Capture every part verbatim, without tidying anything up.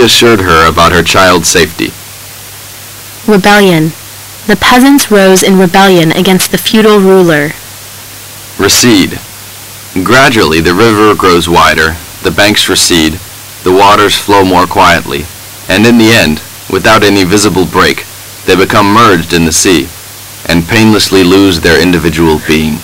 assured her about her child's safety. Rebellion. The peasants rose in rebellion against the feudal ruler. Recede. Gradually the river grows wider, the banks recede, the waters flow more quietly, and in the end, without any visible break, they become merged in the sea, and painlessly lose their individual being.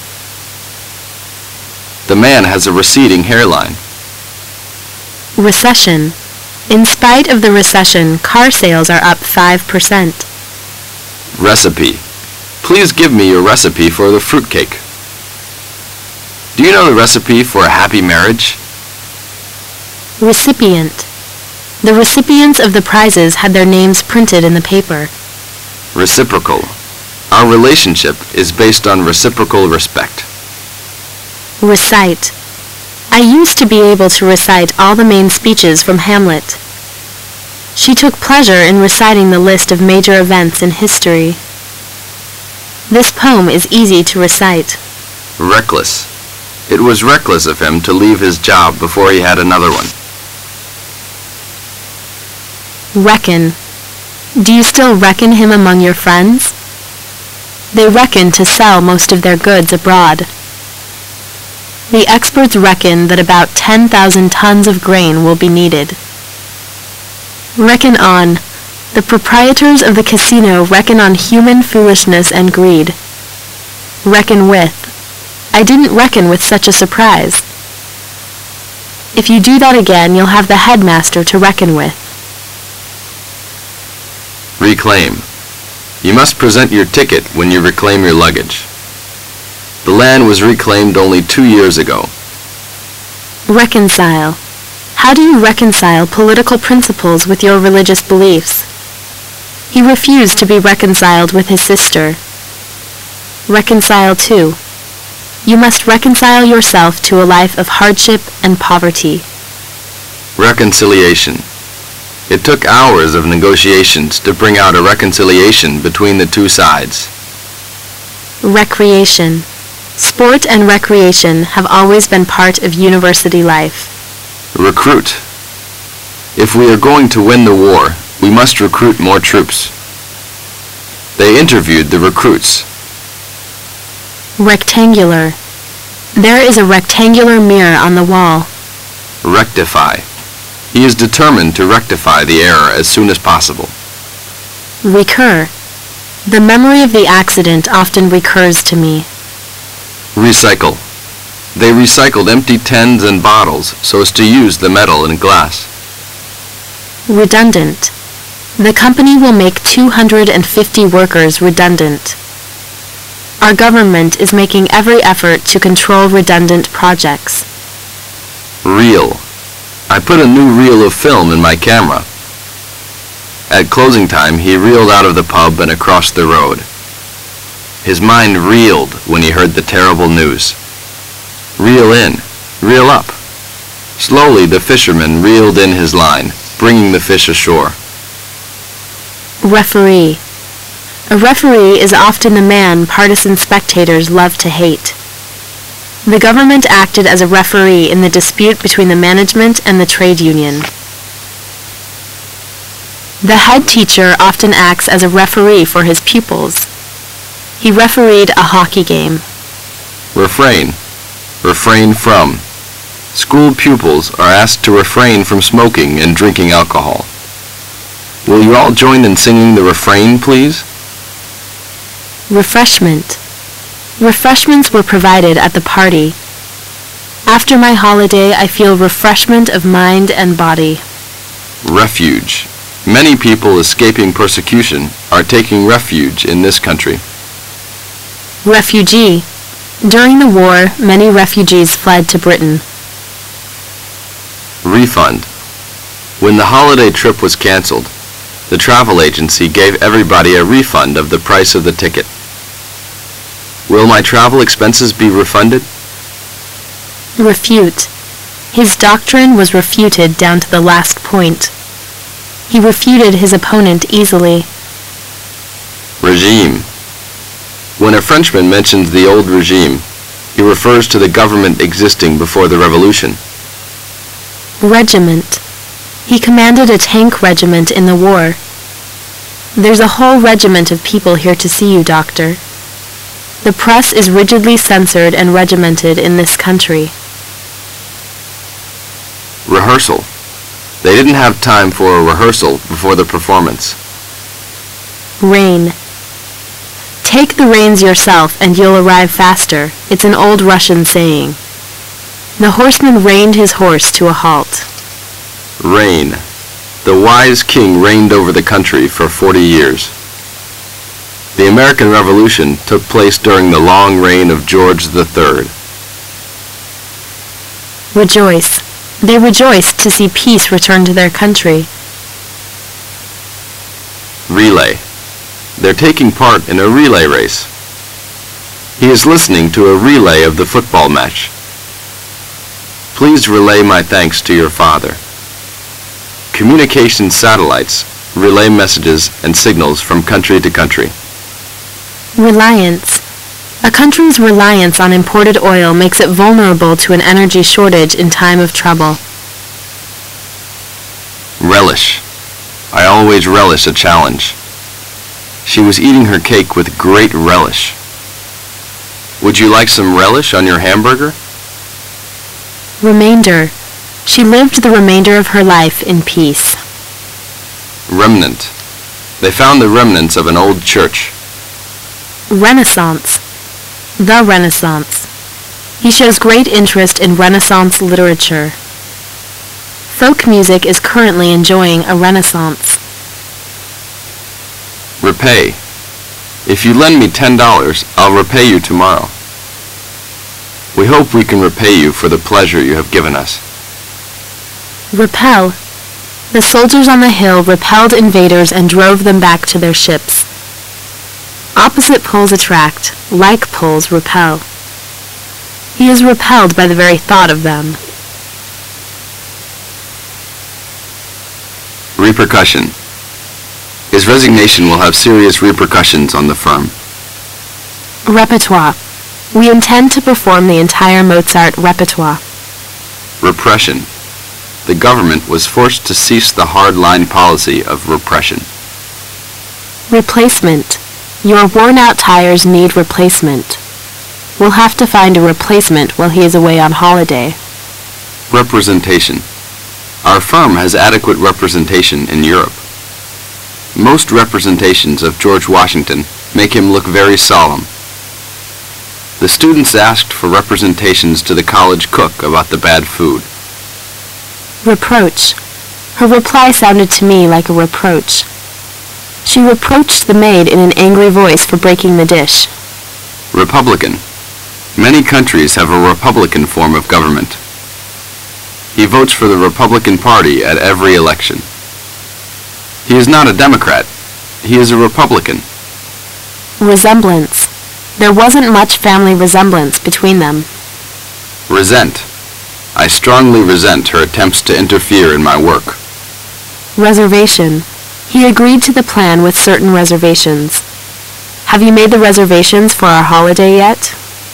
The man has a receding hairline. Recession. In spite of the recession, car sales are up five percent. Recipe. Please give me your recipe for the fruitcake. Do you know the recipe for a happy marriage? Recipient. The recipients of the prizes had their names printed in the paper. Reciprocal. Our relationship is based on reciprocal respect. Recite. I used to be able to recite all the main speeches from Hamlet. She took pleasure in reciting the list of major events in history. This poem is easy to recite. Reckless. It was reckless of him to leave his job before he had another one. Reckon. Do you still reckon him among your friends? They reckon to sell most of their goods abroad. The experts reckon that about ten thousand tons of grain will be needed. Reckon on. The proprietors of the casino reckon on human foolishness and greed. Reckon with. I didn't reckon with such a surprise. If you do that again, you'll have the headmaster to reckon with. Reclaim. You must present your ticket when you reclaim your luggage. The land was reclaimed only two years ago. Reconcile. How do you reconcile political principles with your religious beliefs? He refused to be reconciled with his sister. Reconcile too. You must reconcile yourself to a life of hardship and poverty. Reconciliation. It took hours of negotiations to bring out a reconciliation between the two sides. Recreation. Sport and recreation have always been part of university life. Recruit. If we are going to win the war, we must recruit more troops. They interviewed the recruits. Rectangular. There is a rectangular mirror on the wall. Rectify. He is determined to rectify the error as soon as possible. Recur. The memory of the accident often recurs to me. Recycle. They recycled empty tins and bottles so as to use the metal and glass. Redundant. The company will make two hundred fifty workers redundant. Our government is making every effort to control redundant projects. Reel. I put a new reel of film in my camera. At closing time, he reeled out of the pub and across the road. His mind reeled when he heard the terrible news. Reel in, reel up. Slowly the fisherman reeled in his line, bringing the fish ashore. Referee. A referee is often the man partisan spectators love to hate. The government acted as a referee in the dispute between the management and the trade union. The head teacher often acts as a referee for his pupils. He refereed a hockey game. Refrain. Refrain from. School pupils are asked to refrain from smoking and drinking alcohol. Will you all join in singing the refrain, please? Refreshment. Refreshments were provided at the party. After my holiday, I feel refreshment of mind and body. Refuge. Many people escaping persecution are taking refuge in this country. Refugee. During the war, many refugees fled to Britain. Refund. When the holiday trip was canceled, the travel agency gave everybody a refund of the price of the ticket. Will my travel expenses be refunded? Refute. His doctrine was refuted down to the last point. He refuted his opponent easily. Regime. When a Frenchman mentions the old regime, he refers to the government existing before the revolution. Regiment. He commanded a tank regiment in the war. There's a whole regiment of people here to see you, Doctor. The press is rigidly censored and regimented in this country. Rehearsal. They didn't have time for a rehearsal before the performance. Rain. Take the reins yourself and you'll arrive faster. It's an old Russian saying. The horseman reined his horse to a halt. Reign. The wise king reigned over the country for forty years. The American Revolution took place during the long reign of George the Third. Rejoice. They rejoiced to see peace return to their country. Relay. They're taking part in a relay race. He is listening to a relay of the football match. Please relay my thanks to your father. Communication satellites relay messages and signals from country to country. Reliance. A country's reliance on imported oil makes it vulnerable to an energy shortage in time of trouble. Relish. I always relish a challenge. She was eating her cake with great relish. Would you like some relish on your hamburger? Remainder. She lived the remainder of her life in peace. Remnant. They found the remnants of an old church. Renaissance. The Renaissance. He shows great interest in Renaissance literature. Folk music is currently enjoying a renaissance. Repay. If you lend me ten dollars, I'll repay you tomorrow. We hope we can repay you for the pleasure you have given us. Repel. The soldiers on the hill repelled invaders and drove them back to their ships. Opposite poles attract, like poles repel. He is repelled by the very thought of them. Repercussion. His resignation will have serious repercussions on the firm. Repertoire. We intend to perform the entire Mozart repertoire. Repression. The government was forced to cease the hard-line policy of repression. Replacement. Your worn-out tires need replacement. We'll have to find a replacement while he is away on holiday. Representation. Our firm has adequate representation in Europe. Most representations of George Washington make him look very solemn. The students asked for representations to the college cook about the bad food. Reproach. Her reply sounded to me like a reproach. She reproached the maid in an angry voice for breaking the dish. Republican. Many countries have a Republican form of government. He votes for the Republican Party at every election. He is not a Democrat. He is a Republican. Resemblance. There wasn't much family resemblance between them. Resent. I strongly resent her attempts to interfere in my work. Reservation. He agreed to the plan with certain reservations. Have you made the reservations for our holiday yet?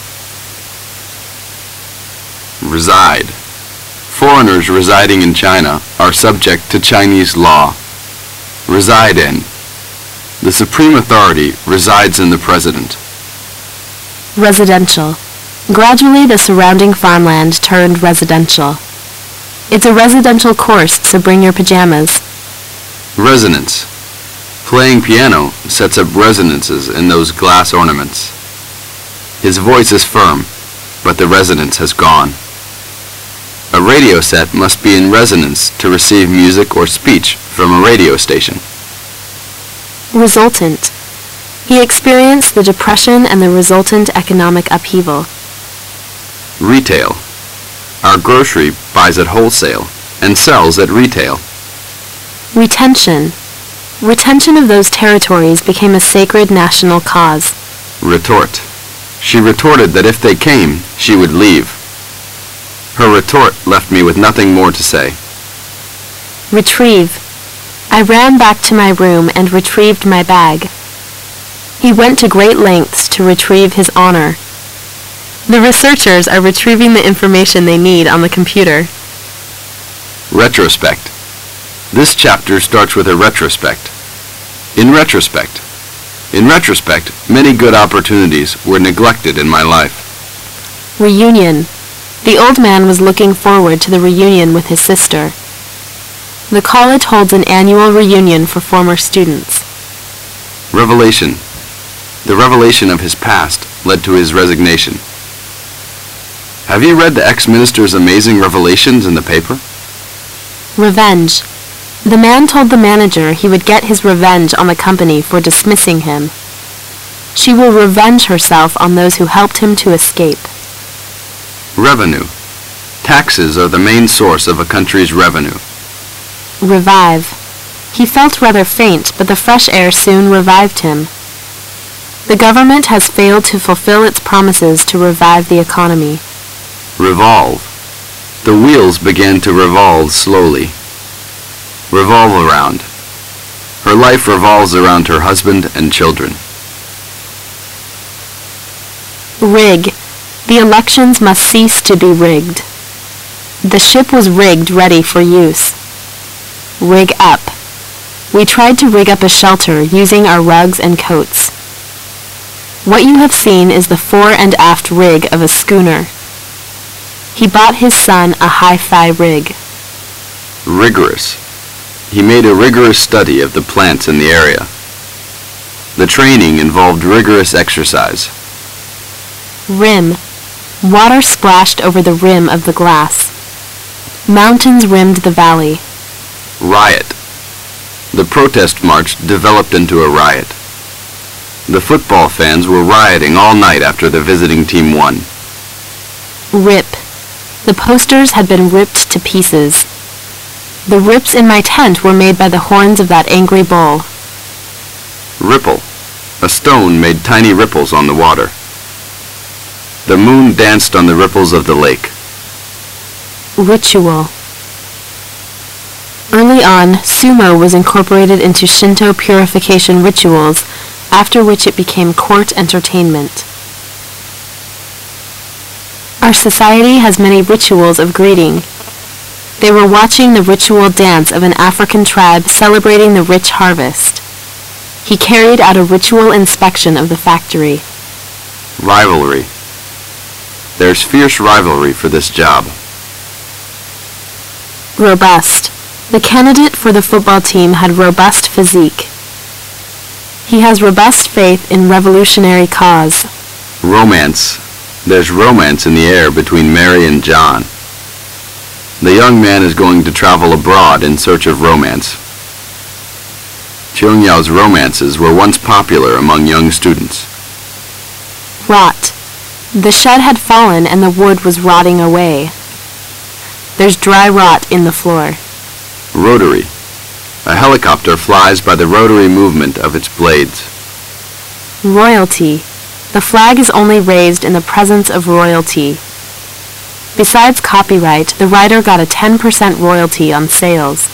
Reside. Foreigners residing in China are subject to Chinese law. Reside in. The supreme authority resides in the President. Residential. Gradually the surrounding farmland turned residential. It's a residential course, so bring your pajamas. Resonance. Playing piano sets up resonances in those glass ornaments. His voice is firm, but the resonance has gone. A radio set must be in resonance to receive music or speech from a radio station. Resultant. He experienced the depression and the resultant economic upheaval. Retail. Our grocery buys at wholesale and sells at retail. Retention. Retention of those territories became a sacred national cause. Retort. She retorted that if they came, she would leave. Her retort left me with nothing more to say. Retrieve. I ran back to my room and retrieved my bag. He went to great lengths to retrieve his honor. The researchers are retrieving the information they need on the computer. Retrospect. This chapter starts with a retrospect. In retrospect. In retrospect, many good opportunities were neglected in my life. Reunion. The old man was looking forward to the reunion with his sister. The college holds an annual reunion for former students. Revelation. The revelation of his past led to his resignation. Have you read the ex-minister's amazing revelations in the paper? Revenge. The man told the manager he would get his revenge on the company for dismissing him. She will revenge herself on those who helped him to escape. Revenue. Taxes are the main source of a country's revenue. Revive. He felt rather faint, but the fresh air soon revived him. The government has failed to fulfill its promises to revive the economy. Revolve. The wheels began to revolve slowly. Revolve around. Her life revolves around her husband and children. Rig. The elections must cease to be rigged. The ship was rigged ready for use. Rig up. We tried to rig up a shelter using our rugs and coats. What you have seen is the fore and aft rig of a schooner. He bought his son a hi-fi rig. Rigorous. He made a rigorous study of the plants in the area. The training involved rigorous exercise. Rim. Water splashed over the rim of the glass. Mountains rimmed the valley. Riot. The protest march developed into a riot. The football fans were rioting all night after the visiting team won. Rip. The posters had been ripped to pieces. The rips in my tent were made by the horns of that angry bull. Ripple. A stone made tiny ripples on the water. The moon danced on the ripples of the lake. Ritual. Early on, sumo was incorporated into Shinto purification rituals, after which it became court entertainment. Our society has many rituals of greeting. They were watching the ritual dance of an African tribe celebrating the rich harvest. He carried out a ritual inspection of the factory. Rivalry. There's fierce rivalry for this job. Robust. The candidate for the football team had robust physique. He has robust faith in revolutionary cause. Romance. There's romance in the air between Mary and John. The young man is going to travel abroad in search of romance. Cheung Yao's romances were once popular among young students. Rot. The shed had fallen and the wood was rotting away. There's dry rot in the floor. Rotary. A helicopter flies by the rotary movement of its blades. Royalty. The flag is only raised in the presence of royalty. Besides copyright, the writer got a ten percent royalty on sales.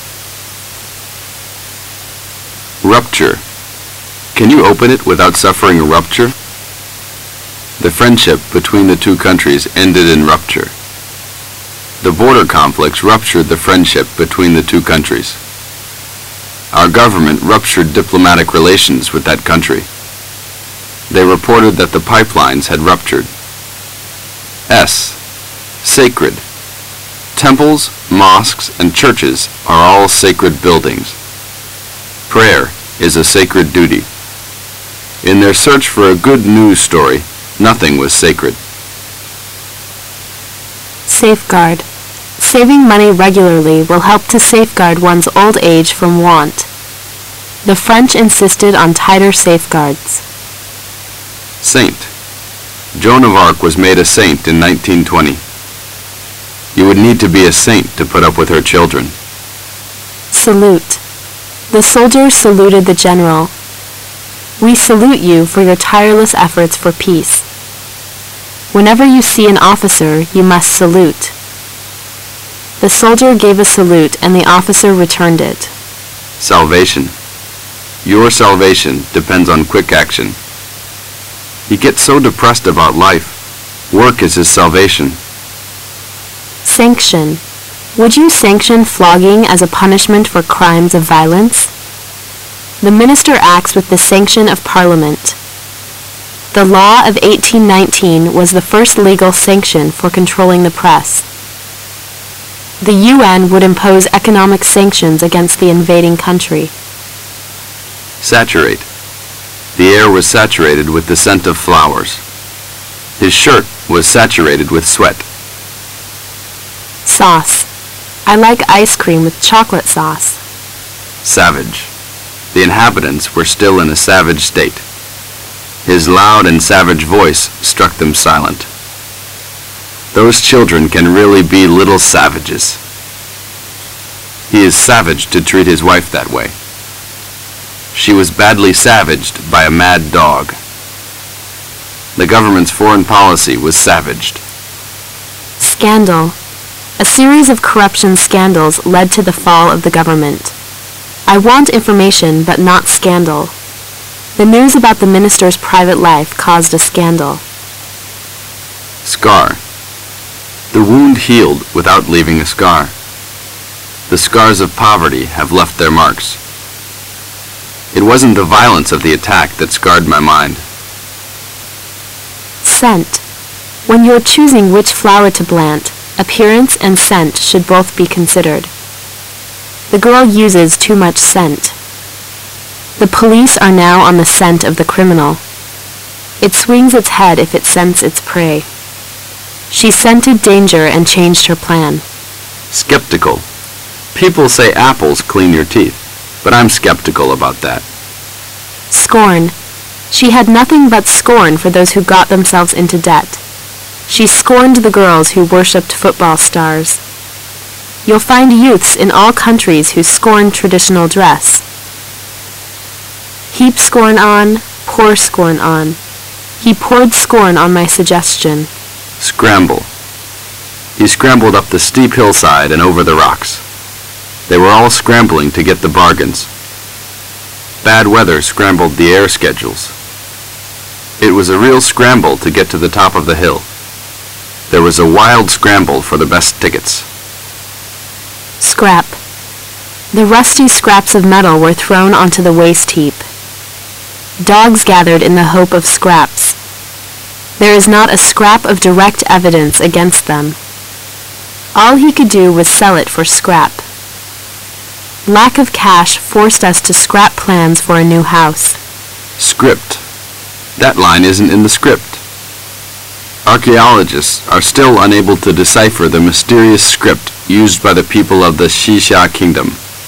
Rupture. Can you open it without suffering a rupture? The friendship between the two countries ended in rupture. The border conflicts ruptured the friendship between the two countries. Our government ruptured diplomatic relations with that country. They reported that the pipelines had ruptured. S. Sacred. Temples, mosques, and churches are all sacred buildings. Prayer is a sacred duty. In their search for a good news story, nothing was sacred. Safeguard. Saving money regularly will help to safeguard one's old age from want. The French insisted on tighter safeguards. Saint. Joan of Arc was made a saint in nineteen twenty. You would need to be a saint to put up with her children. Salute. The soldiers saluted the general. We salute you for your tireless efforts for peace. Whenever you see an officer, you must salute. The soldier gave a salute and the officer returned it. Salvation. Your salvation depends on quick action. He gets so depressed about life. Work is his salvation. Sanction. Would you sanction flogging as a punishment for crimes of violence? The minister acts with the sanction of Parliament. The law of eighteen nineteen was the first legal sanction for controlling the press. The U N would impose economic sanctions against the invading country. Saturate. The air was saturated with the scent of flowers. His shirt was saturated with sweat. Sauce. I like ice cream with chocolate sauce. Savage. The inhabitants were still in a savage state. His loud and savage voice struck them silent. Those children can really be little savages. He is savage to treat his wife that way. She was badly savaged by a mad dog. The government's foreign policy was savaged. Scandal. A series of corruption scandals led to the fall of the government. I want information, but not scandal. The news about the minister's private life caused a scandal. Scar. The wound healed without leaving a scar. The scars of poverty have left their marks. It wasn't the violence of the attack that scarred my mind. Scent. When you're choosing which flower to plant, appearance and scent should both be considered. The girl uses too much scent. The police are now on the scent of the criminal. It swings its head if it scents its prey. She scented danger and changed her plan. Skeptical. People say apples clean your teeth, but I'm skeptical about that. Scorn. She had nothing but scorn for those who got themselves into debt. She scorned the girls who worshipped football stars. You'll find youths in all countries who scorn traditional dress. Heap scorn on, pour scorn on. He poured scorn on my suggestion. Scramble. He scrambled up the steep hillside and over the rocks. They were all scrambling to get the bargains. Bad weather scrambled the air schedules. It was a real scramble to get to the top of the hill. There was a wild scramble for the best tickets. Scrap. The rusty scraps of metal were thrown onto the waste heap. Dogs gathered in the hope of scraps. There is not a scrap of direct evidence against them. All he could do was sell it for scrap. Lack of cash forced us to scrap plans for a new house. Script. That line isn't in the script. Archaeologists are still unable to decipher the mysterious script used by the people of the Xisha Kingdom.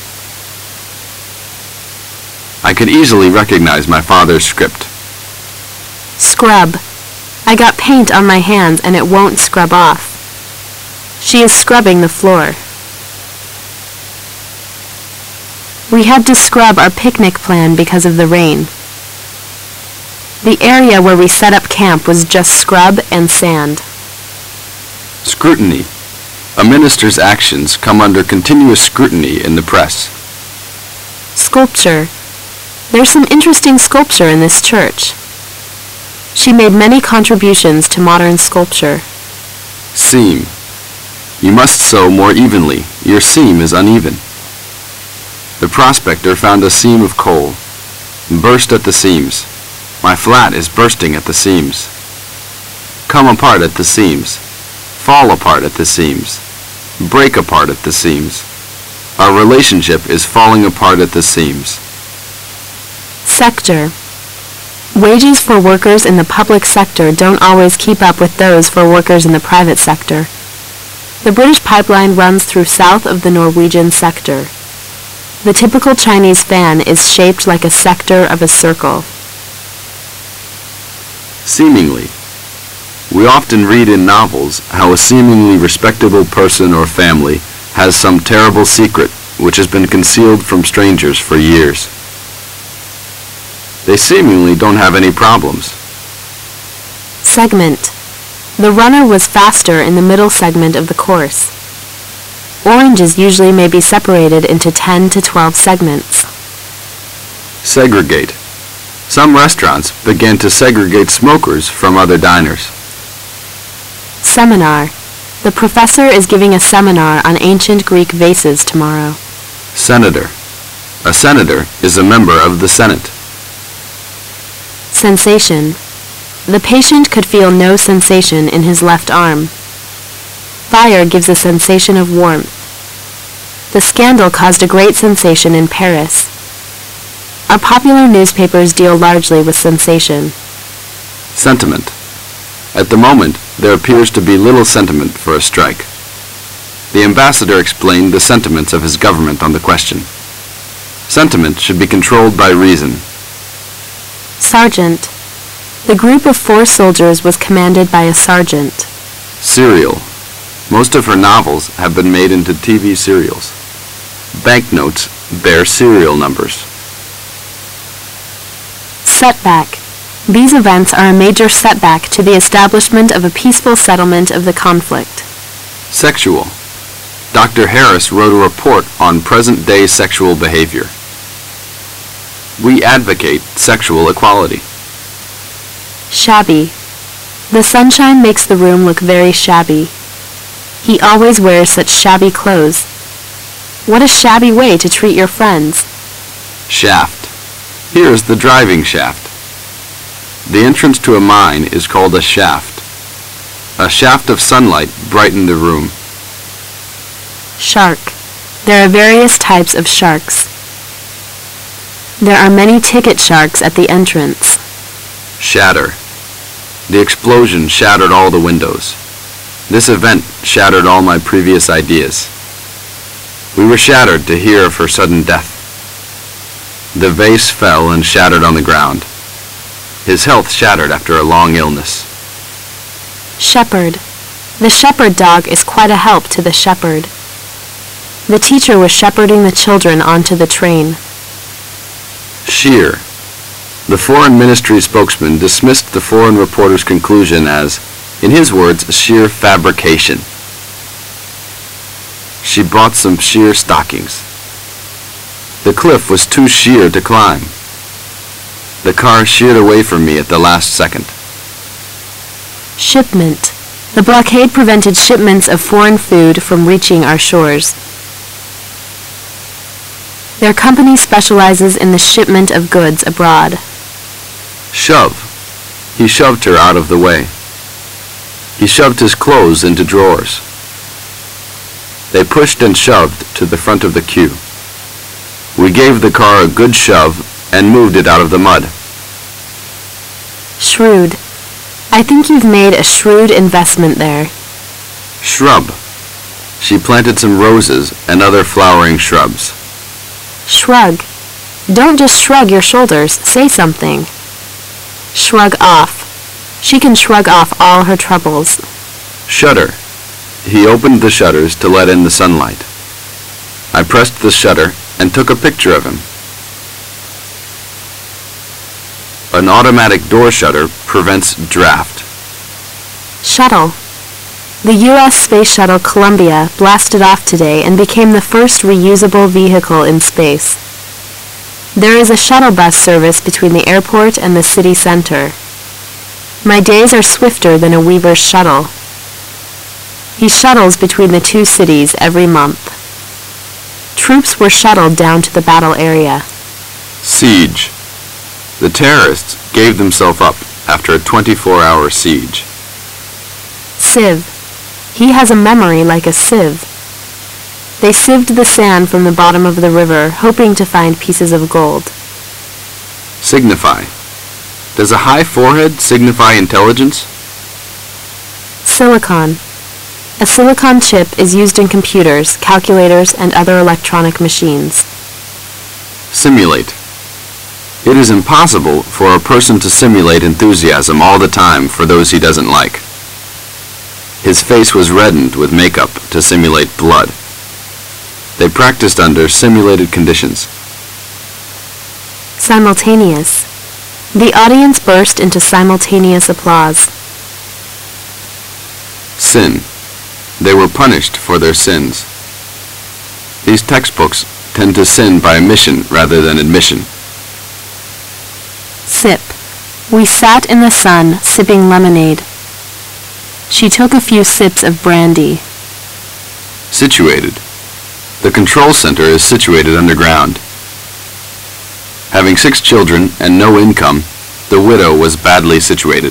I could easily recognize my father's script. Scrub. I got paint on my hands and it won't scrub off. She is scrubbing the floor. We had to scrub our picnic plan because of the rain. The area where we set up camp was just scrub and sand. Scrutiny. A minister's actions come under continuous scrutiny in the press. Sculpture. There's some interesting sculpture in this church. She made many contributions to modern sculpture. Seam. You must sew more evenly. Your seam is uneven. The prospector found a seam of coal. Burst at the seams. My flat is bursting at the seams. Come apart at the seams. Fall apart at the seams. Break apart at the seams. Our relationship is falling apart at the seams. Sector. Wages for workers in the public sector don't always keep up with those for workers in the private sector. The British pipeline runs through south of the Norwegian sector. The typical Chinese fan is shaped like a sector of a circle. Seemingly. We often read in novels how a seemingly respectable person or family has some terrible secret which has been concealed from strangers for years. They seemingly don't have any problems. Segment. The runner was faster in the middle segment of the course. Oranges usually may be separated into ten to twelve segments. Segregate. Some restaurants began to segregate smokers from other diners. Seminar. The professor is giving a seminar on ancient Greek vases tomorrow. Senator. A senator is a member of the Senate. Sensation. The patient could feel no sensation in his left arm. Fire gives a sensation of warmth. The scandal caused a great sensation in Paris. Our popular newspapers deal largely with sensation. Sentiment. At the moment, there appears to be little sentiment for a strike. The ambassador explained the sentiments of his government on the question. Sentiment should be controlled by reason. Sergeant. The group of four soldiers was commanded by a sergeant. Serial. Most of her novels have been made into T V serials. Banknotes bear serial numbers. Setback. These events are a major setback to the establishment of a peaceful settlement of the conflict. Sexual. Doctor Harris wrote a report on present-day sexual behavior. We advocate sexual equality. Shabby. The sunshine makes the room look very shabby. He always wears such shabby clothes. What a shabby way to treat your friends. Shaft. Here is the driving shaft. The entrance to a mine is called a shaft. A shaft of sunlight brightened the room. Shark. There are various types of sharks. There are many ticket sharks at the entrance. Shatter. The explosion shattered all the windows. This event shattered all my previous ideas. We were shattered to hear of her sudden death. The vase fell and shattered on the ground. His health shattered after a long illness. Shepherd. The shepherd dog is quite a help to the shepherd. The teacher was shepherding the children onto the train. Sheer. The foreign ministry spokesman dismissed the foreign reporter's conclusion as, in his words, sheer fabrication. She bought some sheer stockings. The cliff was too sheer to climb. The car sheared away from me at the last second. Shipment. The blockade prevented shipments of foreign food from reaching our shores. Their company specializes in the shipment of goods abroad. Shove. He shoved her out of the way. He shoved his clothes into drawers. They pushed and shoved to the front of the queue. We gave the car a good shove and moved it out of the mud. Shrewd. I think you've made a shrewd investment there. Shrub. She planted some roses and other flowering shrubs. Shrug. Don't just shrug your shoulders, say something. Shrug off. She can shrug off all her troubles. Shutter. He opened the shutters to let in the sunlight. I pressed the shutter and took a picture of him. An automatic door shutter prevents draft. Shuttle. The U S Space Shuttle Columbia blasted off today and became the first reusable vehicle in space. There is a shuttle bus service between the airport and the city center. My days are swifter than a weaver's shuttle. He shuttles between the two cities every month. Troops were shuttled down to the battle area. Siege. The terrorists gave themselves up after a twenty-four hour siege. Sieve. He has a memory like a sieve. They sieved the sand from the bottom of the river, hoping to find pieces of gold. Signify. Does a high forehead signify intelligence? Silicon. A silicon chip is used in computers, calculators, and other electronic machines. Simulate. It is impossible for a person to simulate enthusiasm all the time for those he doesn't like. His face was reddened with makeup to simulate blood. They practiced under simulated conditions. Simultaneous. The audience burst into simultaneous applause. Sin. They were punished for their sins. These textbooks tend to sin by omission rather than admission. Sip. We sat in the sun, sipping lemonade. She took a few sips of brandy. Situated. The control center is situated underground. Having six children and no income, the widow was badly situated.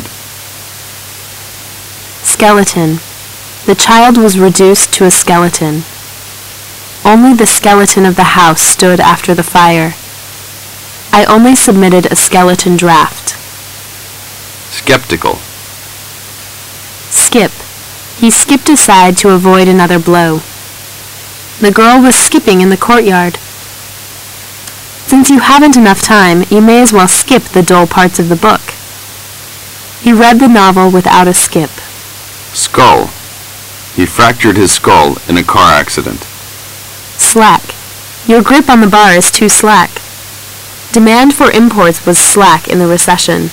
Skeleton. The child was reduced to a skeleton. Only the skeleton of the house stood after the fire. I only submitted a skeleton draft. Skeptical. Skip. He skipped aside to avoid another blow. The girl was skipping in the courtyard. Since you haven't enough time, you may as well skip the dull parts of the book. He read the novel without a skip. Skull. He fractured his skull in a car accident. Slack. Your grip on the bar is too slack. Demand for imports was slack in the recession.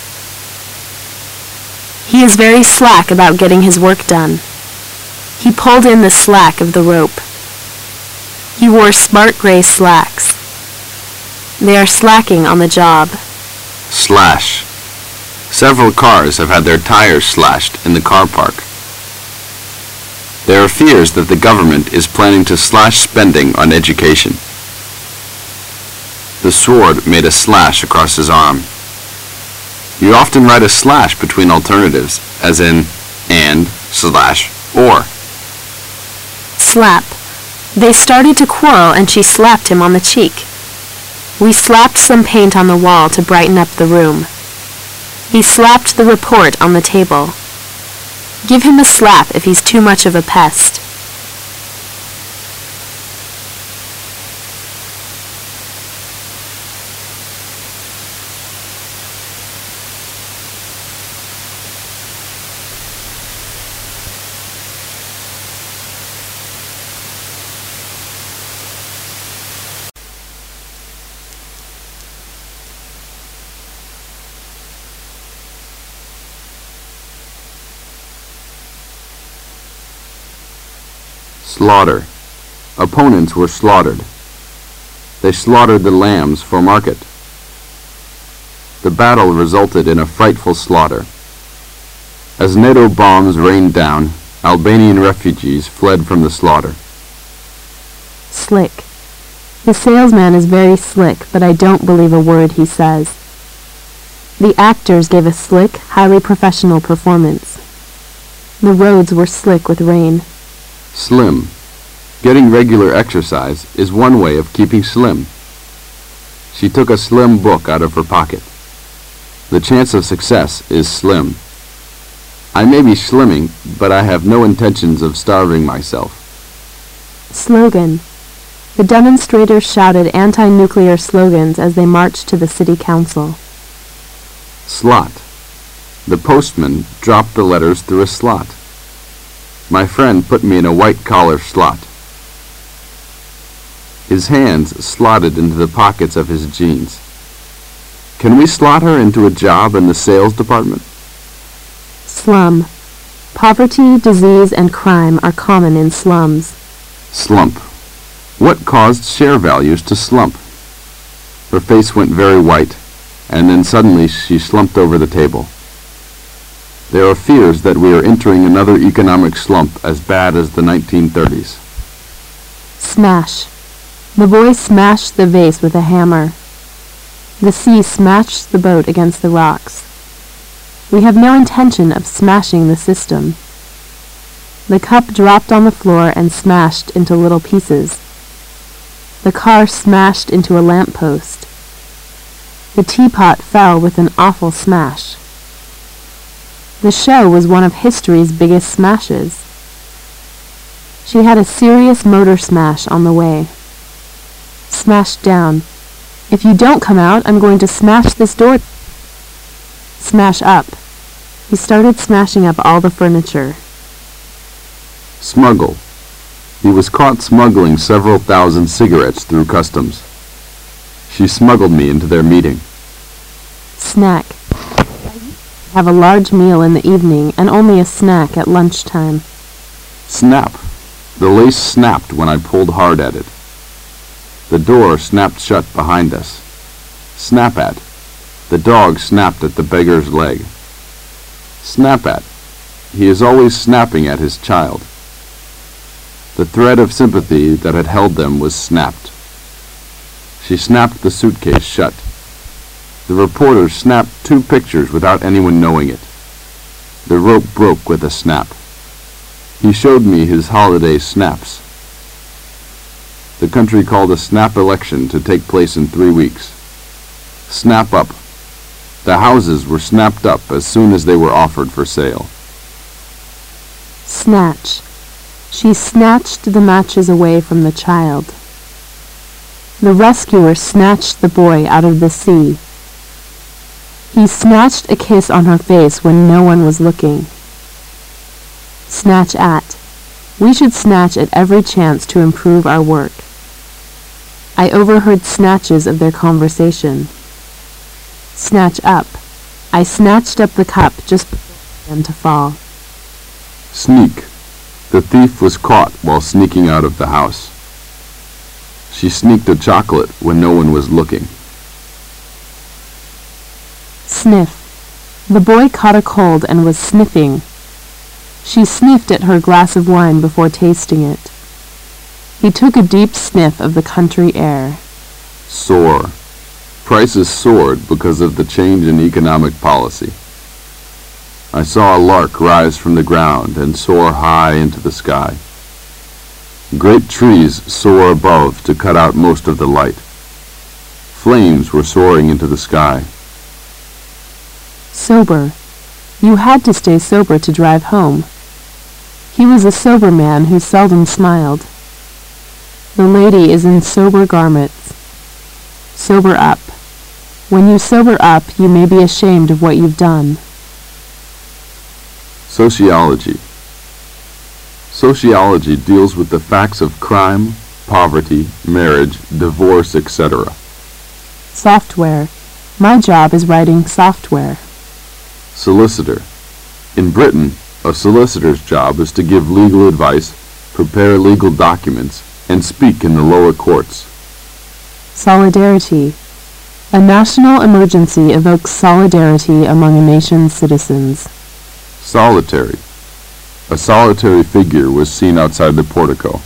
He is very slack about getting his work done. He pulled in the slack of the rope. He wore smart gray slacks. They are slacking on the job. Slash. Several cars have had their tires slashed in the car park. There are fears that the government is planning to slash spending on education. The sword made a slash across his arm. You often write a slash between alternatives, as in and, slash, or. Slap. They started to quarrel and she slapped him on the cheek. We slapped some paint on the wall to brighten up the room. He slapped the report on the table. Give him a slap if he's too much of a pest. Slaughter. Opponents were slaughtered. They slaughtered the lambs for market. The battle resulted in a frightful slaughter. As NATO bombs rained down, Albanian refugees fled from the slaughter. Slick. The salesman is very slick, but I don't believe a word he says. The actors gave a slick, highly professional performance. The roads were slick with rain. Slim. Getting regular exercise is one way of keeping slim. She took a slim book out of her pocket. The chance of success is slim. I may be slimming, but I have no intentions of starving myself. Slogan. The demonstrators shouted anti-nuclear slogans as they marched to the city council. Slot. The postman dropped the letters through a slot. My friend put me in a white-collar slot. His hands slotted into the pockets of his jeans. Can we slot her into a job in the sales department? Slum. Poverty, disease, and crime are common in slums. Slump. What caused share values to slump? Her face went very white, and then suddenly she slumped over the table. There are fears that we are entering another economic slump as bad as the nineteen thirties. Smash. The boy smashed the vase with a hammer. The sea smashed the boat against the rocks. We have no intention of smashing the system. The cup dropped on the floor and smashed into little pieces. The car smashed into a lamppost. The teapot fell with an awful smash. The show was one of history's biggest smashes. She had a serious motor smash on the way. Smashed down. If you don't come out, I'm going to smash this door. Smash up. He started smashing up all the furniture. Smuggle. He was caught smuggling several thousand cigarettes through customs. She smuggled me into their meeting. Snack. Have a large meal in the evening and only a snack at lunchtime. Snap. The lace snapped when I pulled hard at it. The door snapped shut behind us. Snap at. The dog snapped at the beggar's leg. Snap at. He is always snapping at his child. The thread of sympathy that had held them was snapped. She snapped the suitcase shut. The reporter snapped two pictures without anyone knowing it. The rope broke with a snap. He showed me his holiday snaps. The country called a snap election to take place in three weeks. Snap up. The houses were snapped up as soon as they were offered for sale. Snatch. She snatched the matches away from the child. The rescuer snatched the boy out of the sea. He snatched a kiss on her face when no one was looking. Snatch at. We should snatch at every chance to improve our work. I overheard snatches of their conversation. Snatch up. I snatched up the cup just before them to fall. Sneak. The thief was caught while sneaking out of the house. She sneaked a chocolate when no one was looking. Sniff. The boy caught a cold and was sniffing. She sniffed at her glass of wine before tasting it. He took a deep sniff of the country air. Soar. Prices soared because of the change in economic policy. I saw a lark rise from the ground and soar high into the sky. Great trees soar above to cut out most of the light. Flames were soaring into the sky. Sober. You had to stay sober to drive home. He was a sober man who seldom smiled. The lady is in sober garments. Sober up. When you sober up, you may be ashamed of what you've done. Sociology. Sociology deals with the facts of crime, poverty, marriage, divorce, et cetera. Software. My job is writing software. Solicitor. In Britain, a solicitor's job is to give legal advice, prepare legal documents, and speak in the lower courts. Solidarity. A national emergency evokes solidarity among a nation's citizens. Solitary. A solitary figure was seen outside the portico.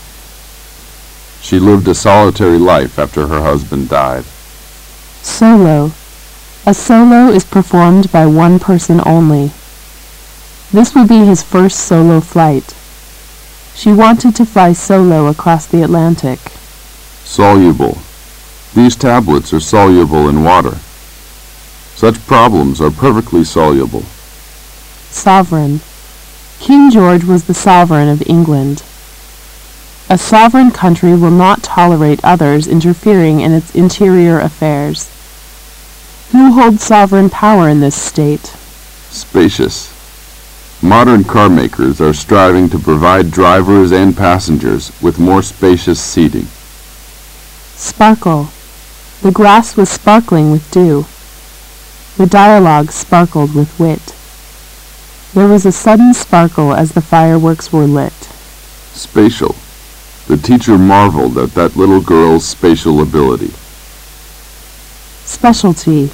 She lived a solitary life after her husband died. Solo. A solo is performed by one person only. This would be his first solo flight. She wanted to fly solo across the Atlantic. Soluble. These tablets are soluble in water. Such problems are perfectly soluble. Sovereign. King George was the sovereign of England. A sovereign country will not tolerate others interfering in its interior affairs. Who holds sovereign power in this state? Spacious. Modern car makers are striving to provide drivers and passengers with more spacious seating. Sparkle. The grass was sparkling with dew. The dialogue sparkled with wit. There was a sudden sparkle as the fireworks were lit. Spatial. The teacher marveled at that little girl's spatial ability. Specialty.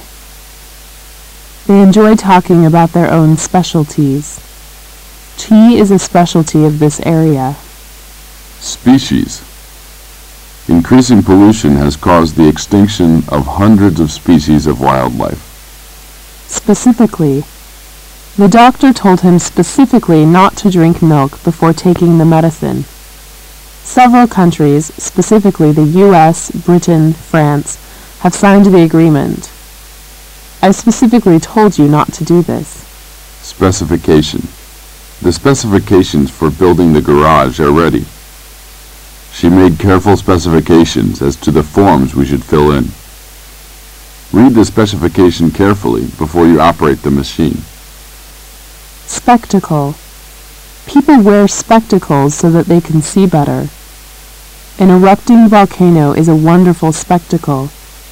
They enjoy talking about their own specialties. Tea is a specialty of this area. Species. Increasing pollution has caused the extinction of hundreds of species of wildlife. Specifically. The doctor told him specifically not to drink milk before taking the medicine. Several countries, specifically the U S, Britain, France, have signed the agreement. I specifically told you not to do this. Specification. The specifications for building the garage are ready. She made careful specifications as to the forms we should fill in. Read the specification carefully before you operate the machine. Spectacle. People wear spectacles so that they can see better. An erupting volcano is a wonderful spectacle.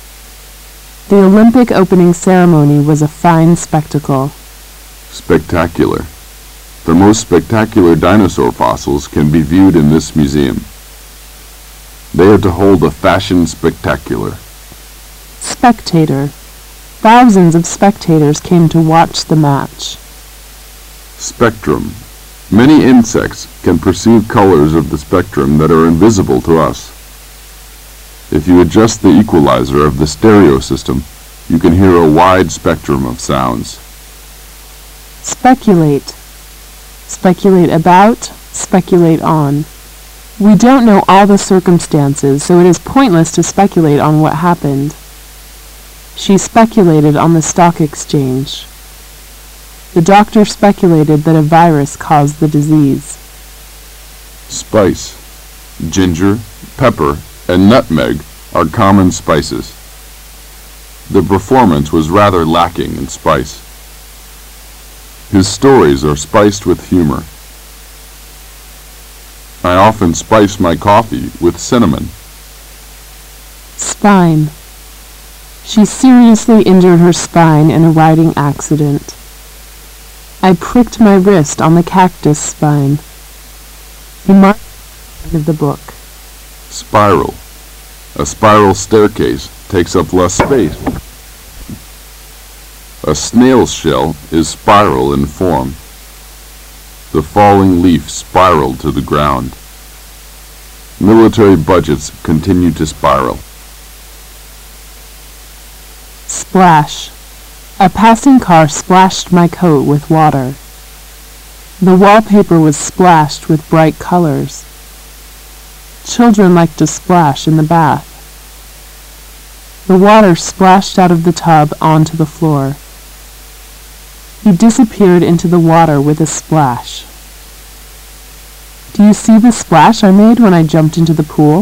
The Olympic opening ceremony was a fine spectacle. Spectacular. The most spectacular dinosaur fossils can be viewed in this museum. They are to hold a fashion spectacular. Spectator. Thousands of spectators came to watch the match. Spectrum. Many insects can perceive colors of the spectrum that are invisible to us. If you adjust the equalizer of the stereo system, you can hear a wide spectrum of sounds. Speculate. Speculate about, speculate on. We don't know all the circumstances, so it is pointless to speculate on what happened. She speculated on the stock exchange. The doctor speculated that a virus caused the disease. Spice. Ginger, pepper, and nutmeg are common spices. The performance was rather lacking in spice. His stories are spiced with humor. I often spice my coffee with cinnamon. Spine. She seriously injured her spine in a riding accident. I pricked my wrist on the cactus spine. He marked the end of the book. Spiral. A spiral staircase takes up less space. A snail's shell is spiral in form. The falling leaf spiraled to the ground. Military budgets continue to spiral. Splash. A passing car splashed my coat with water. The wallpaper was splashed with bright colors. Children like to splash in the bath. The water splashed out of the tub onto the floor. He disappeared into the water with a splash. Do you see the splash I made when I jumped into the pool?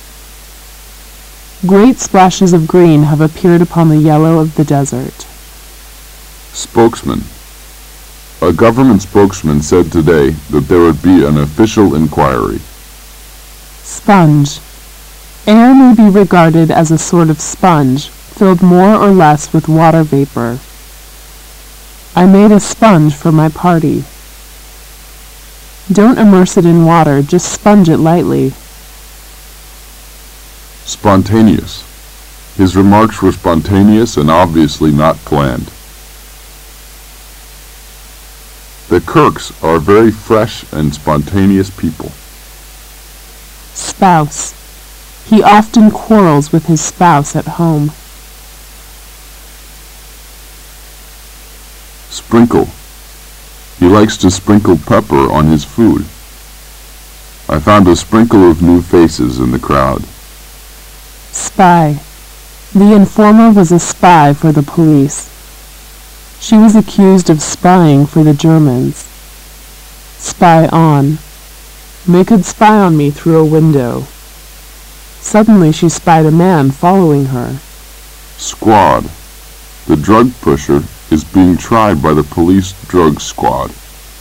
Great splashes of green have appeared upon the yellow of the desert. Spokesman. A government spokesman said today that there would be an official inquiry. Sponge. Air may be regarded as a sort of sponge, filled more or less with water vapor. I made a sponge for my party. Don't immerse it in water, just sponge it lightly. Spontaneous. His remarks were spontaneous and obviously not planned. The Kirks are very fresh and spontaneous people. Spouse. He often quarrels with his spouse at home. Sprinkle. He likes to sprinkle pepper on his food. I found a sprinkle of new faces in the crowd. Spy. The informer was a spy for the police. She was accused of spying for the Germans. Spy on. They could spy on me through a window. Suddenly she spied a man following her. Squad. The drug pusher is being tried by the police drug squad.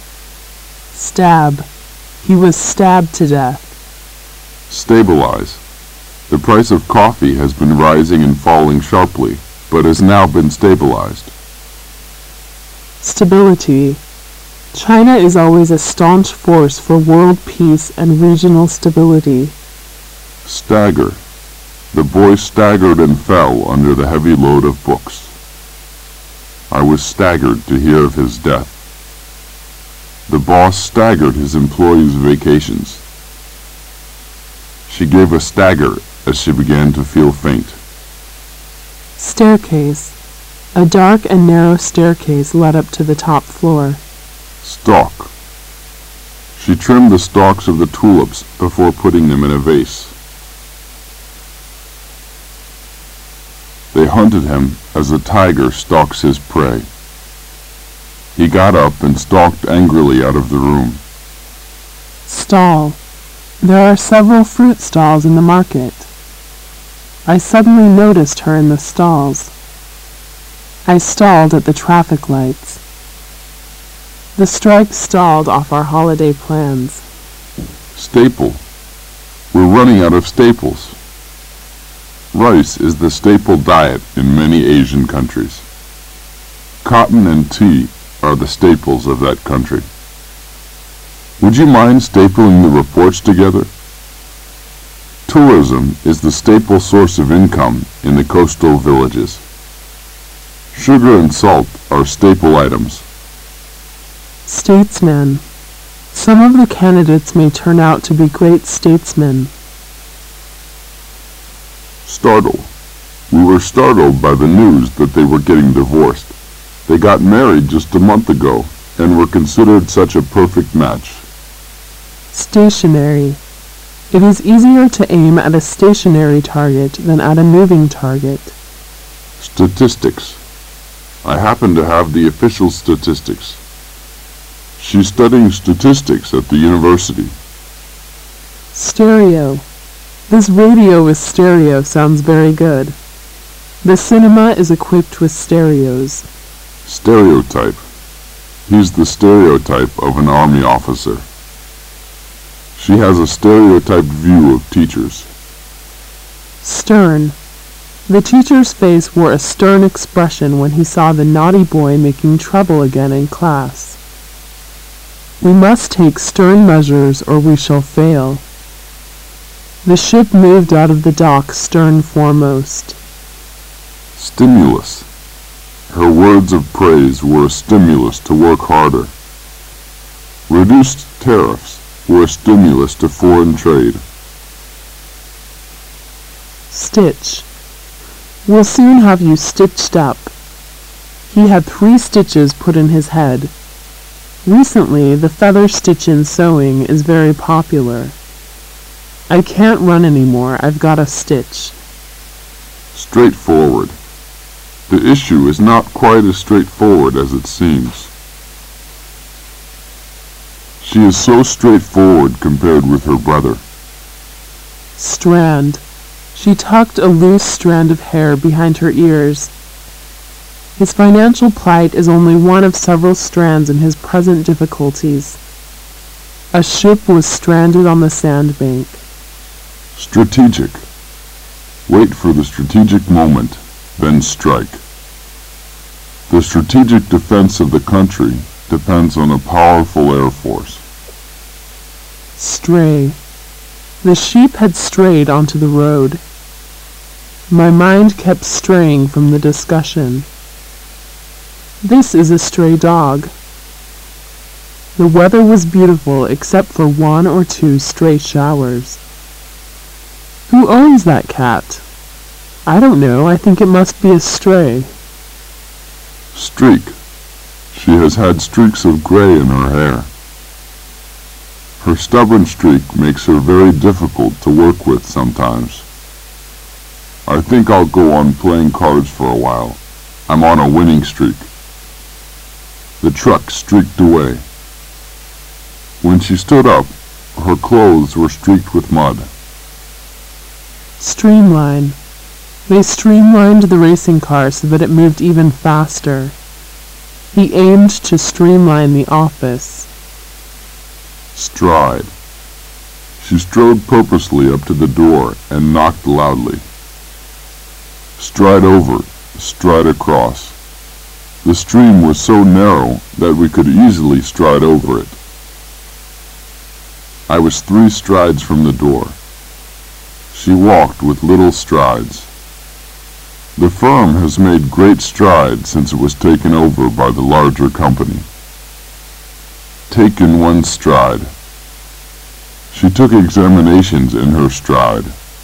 Stab. He was stabbed to death. Stabilize. The price of coffee has been rising and falling sharply, but has now been stabilized. Stability. China is always a staunch force for world peace and regional stability. Stagger. The boy staggered and fell under the heavy load of books. I was staggered to hear of his death. The boss staggered his employees' vacations. She gave a stagger as she began to feel faint. Staircase. A dark and narrow staircase led up to the top floor. Stalk. She trimmed the stalks of the tulips before putting them in a vase. They hunted him as a tiger stalks his prey. He got up and stalked angrily out of the room. Stall. There are several fruit stalls in the market. I suddenly noticed her in the stalls. I stalled at the traffic lights. The strike stalled off our holiday plans. Staple. We're running out of staples. Rice is the staple diet in many Asian countries. Cotton and tea are the staples of that country. Would you mind stapling the reports together? Tourism is the staple source of income in the coastal villages. Sugar and salt are staple items. Statesman. Some of the candidates may turn out to be great statesmen. Startle. We were startled by the news that they were getting divorced. They got married just a month ago and were considered such a perfect match. Stationary. It is easier to aim at a stationary target than at a moving target. Statistics. I happen to have the official statistics. She's studying statistics at the university. Stereo. This radio with stereo sounds very good. The cinema is equipped with stereos. Stereotype. He's the stereotype of an army officer. She has a stereotyped view of teachers. Stern. The teacher's face wore a stern expression when he saw the naughty boy making trouble again in class. We must take stern measures or we shall fail. The ship moved out of the dock stern foremost. Stimulus. Her words of praise were a stimulus to work harder. Reduced tariffs were a stimulus to foreign trade. Stitch. We'll soon have you stitched up. He had three stitches put in his head. Recently, the feather stitch in sewing is very popular. I can't run anymore. I've got a stitch. Straightforward. The issue is not quite as straightforward as it seems. She is so straightforward compared with her brother. Strand. She tucked a loose strand of hair behind her ears. His financial plight is only one of several strands in his present difficulties. A ship was stranded on the sandbank. Strategic. Wait for the strategic moment, then strike. The strategic defense of the country depends on a powerful air force. Stray. The sheep had strayed onto the road. My mind kept straying from the discussion. This is a stray dog. The weather was beautiful except for one or two stray showers. Who owns that cat? I don't know. I think it must be a stray. Streak. She has had streaks of gray in her hair. Her stubborn streak makes her very difficult to work with sometimes. I think I'll go on playing cards for a while. I'm on a winning streak. The truck streaked away. When she stood up, her clothes were streaked with mud. Streamline. They streamlined the racing car so that it moved even faster. He aimed to streamline the office. Stride. She strode purposely up to the door and knocked loudly. Stride over, stride across. The stream was so narrow that we could easily stride over it. I was three strides from the door. She walked with little strides. The firm has made great strides since it was taken over by the larger company. Taken one stride. She took examinations in her stride.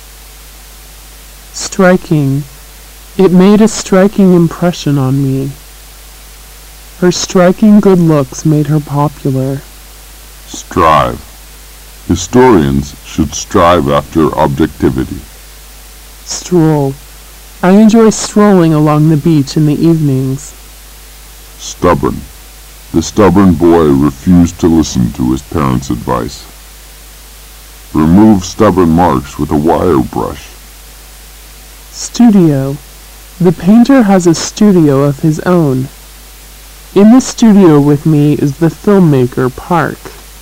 Striking. It made a striking impression on me. Her striking good looks made her popular. Strive. Historians should strive after objectivity. Stroll. I enjoy strolling along the beach in the evenings. Stubborn. The stubborn boy refused to listen to his parents' advice. Remove stubborn marks with a wire brush. Studio. The painter has a studio of his own. In the studio with me is the filmmaker, Park.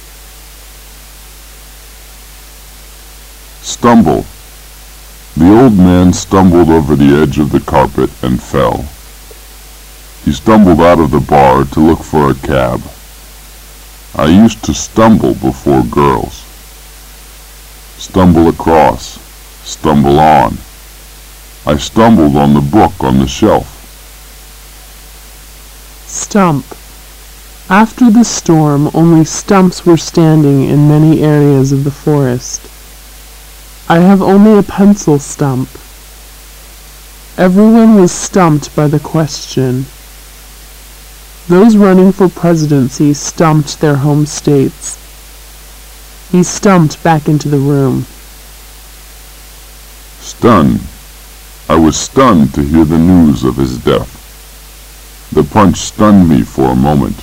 Stumble. The old man stumbled over the edge of the carpet and fell. He stumbled out of the bar to look for a cab. I used to stumble before girls. Stumble across. Stumble on. I stumbled on the book on the shelf. Stump. After the storm, only stumps were standing in many areas of the forest. I have only a pencil stump. Everyone was stumped by the question. Those running for presidency stumped their home states. He stumped back into the room. Stunned. I was stunned to hear the news of his death. The punch stunned me for a moment.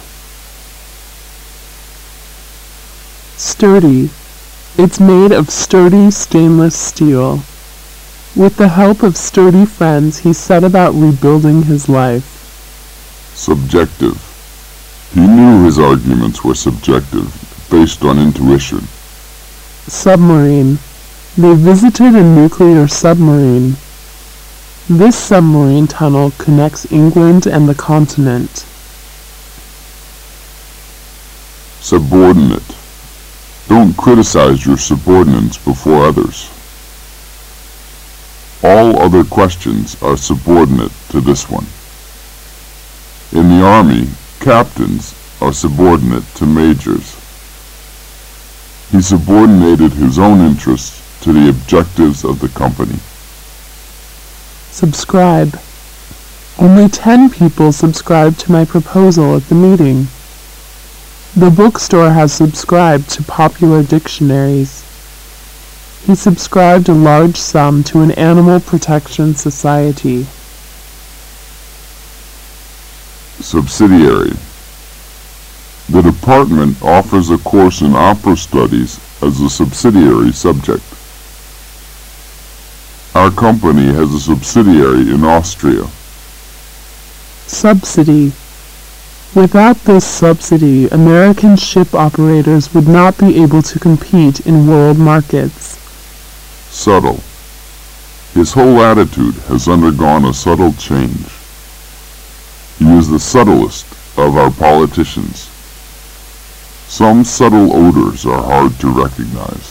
Sturdy. It's made of sturdy stainless steel. With the help of sturdy friends, he set about rebuilding his life. Subjective. He knew his arguments were subjective, based on intuition. Submarine. They visited a nuclear submarine. This submarine tunnel connects England and the continent. Subordinate. Don't criticize your subordinates before others. All other questions are subordinate to this one. In the Army, captains are subordinate to majors. He subordinated his own interests to the objectives of the company. Subscribe. Only ten people subscribed to my proposal at the meeting. The bookstore has subscribed to popular dictionaries. He subscribed a large sum to an animal protection society. Subsidiary. The department offers a course in opera studies as a subsidiary subject. Our company has a subsidiary in Austria. Subsidy. Without this subsidy, American ship operators would not be able to compete in world markets. Subtle. His whole attitude has undergone a subtle change. He is the subtlest of our politicians. Some subtle odors are hard to recognize.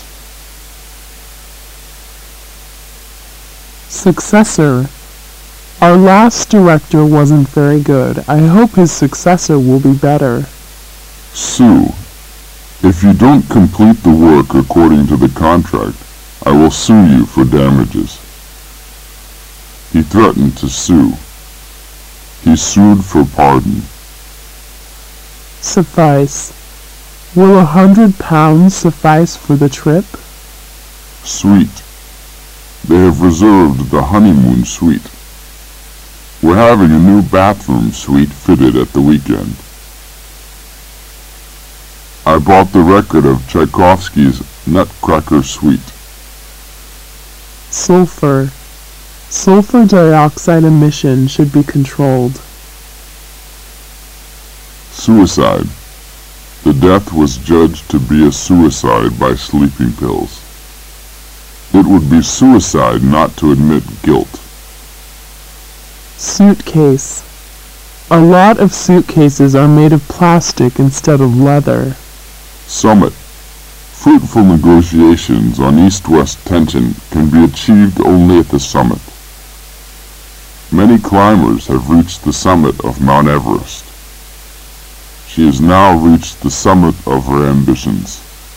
Successor. Our last director wasn't very good. I hope his successor will be better. Sue. If you don't complete the work according to the contract, I will sue you for damages. He threatened to sue. He sued for pardon. Suffice. Will a hundred pounds suffice for the trip? Suite. They have reserved the honeymoon suite. We're having a new bathroom suite fitted at the weekend. I bought the record of Tchaikovsky's Nutcracker Suite. Sulfur. Sulfur dioxide emission should be controlled. Suicide. The death was judged to be a suicide by sleeping pills. It would be suicide not to admit guilt. Suitcase. A lot of suitcases are made of plastic instead of leather. Summit. Fruitful negotiations on east-west tension can be achieved only at the summit. Many climbers have reached the summit of Mount Everest. She has now reached the summit of her ambitions.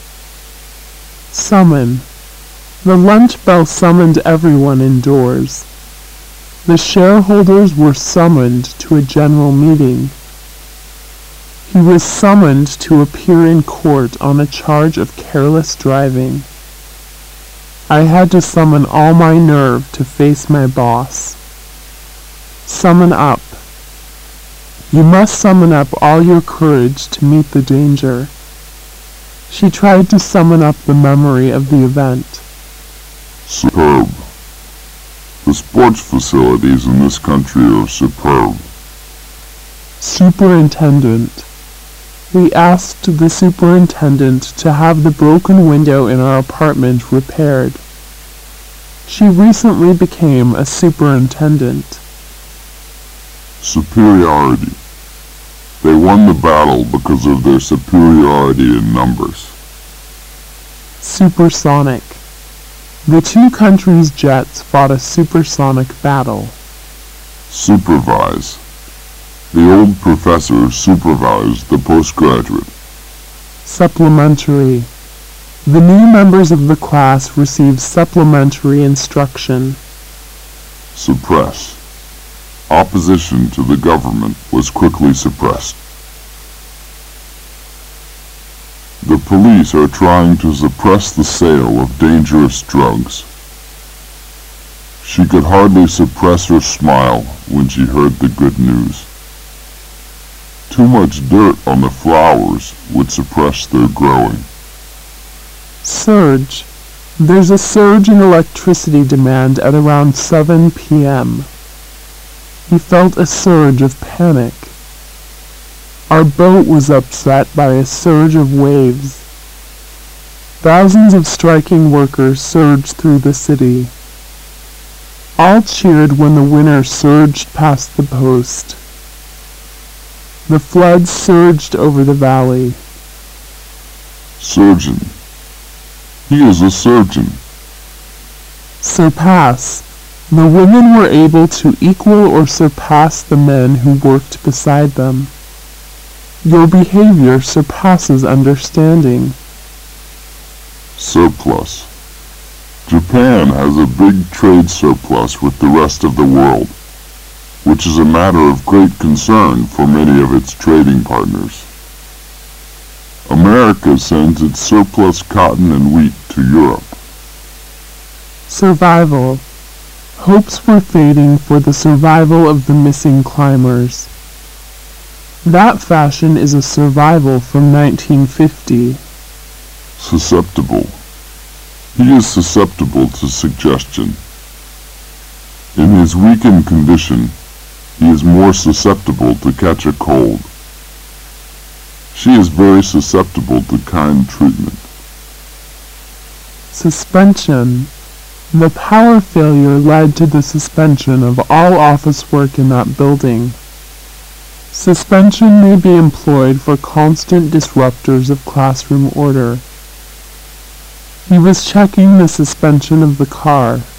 Summon. The lunch bell summoned everyone indoors. The shareholders were summoned to a general meeting. He was summoned to appear in court on a charge of careless driving. I had to summon all my nerve to face my boss. Summon up. You must summon up all your courage to meet the danger. She tried to summon up the memory of the event. Superb. The sports facilities in this country are superb. Superintendent. We asked the superintendent to have the broken window in our apartment repaired. She recently became a superintendent. Superiority. They won the battle because of their superiority in numbers. Supersonic. The two countries' jets fought a supersonic battle. Supervise. The old professor supervised the postgraduate. Supplementary. The new members of the class received supplementary instruction. Suppress. Opposition to the government was quickly suppressed. The police are trying to suppress the sale of dangerous drugs. She could hardly suppress her smile when she heard the good news. Too much dirt on the flowers would suppress their growing. Surge. There's a surge in electricity demand at around seven p m He felt a surge of panic. Our boat was upset by a surge of waves. Thousands of striking workers surged through the city. All cheered when the winner surged past the post. The flood surged over the valley. Surgeon. He is a surgeon. Surpass. The women were able to equal or surpass the men who worked beside them. Your behavior surpasses understanding. Surplus. Japan has a big trade surplus with the rest of the world, which is a matter of great concern for many of its trading partners. America sends its surplus cotton and wheat to Europe. Survival. Hopes were fading for the survival of the missing climbers. That fashion is a survival from nineteen fifty. Susceptible. He is susceptible to suggestion. In his weakened condition, he is more susceptible to catch a cold. She is very susceptible to kind treatment. Suspension. The power failure led to the suspension of all office work in that building. Suspension may be employed for constant disruptors of classroom order. He was checking the suspension of the car.